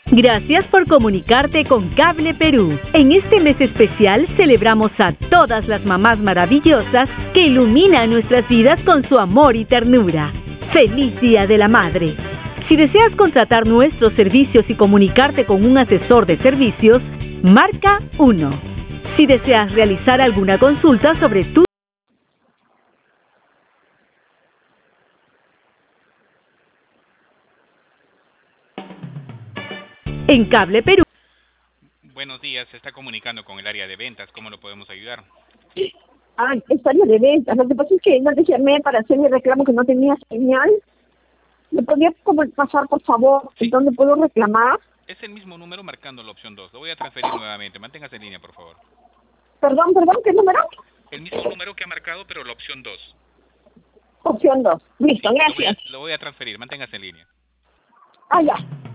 Gracias por comunicarte con Cable Perú. En este mes especial celebramos a todas las mamás maravillosas que iluminan nuestras vidas con su amor y ternura. ¡Feliz Día de la Madre! Si deseas contratar nuestros servicios y comunicarte con un asesor de servicios, marca 1. Si deseas realizar alguna consulta sobre tu en Cable Perú. Buenos días, se está comunicando con el área de ventas. ¿Cómo lo podemos ayudar? Ay, es área de ventas. Lo que pasa es que no te llamé para hacer mi reclamo que no tenía señal. ¿Me podría pasar, por favor, Sí. dónde puedo reclamar? Es el mismo número marcando la opción 2. Lo voy a transferir nuevamente. Manténgase en línea, por favor. Perdón, ¿qué número? El mismo número que ha marcado, pero la opción 2. Opción 2. Listo, gracias. Lo voy a transferir. Manténgase en línea. Ah, ya.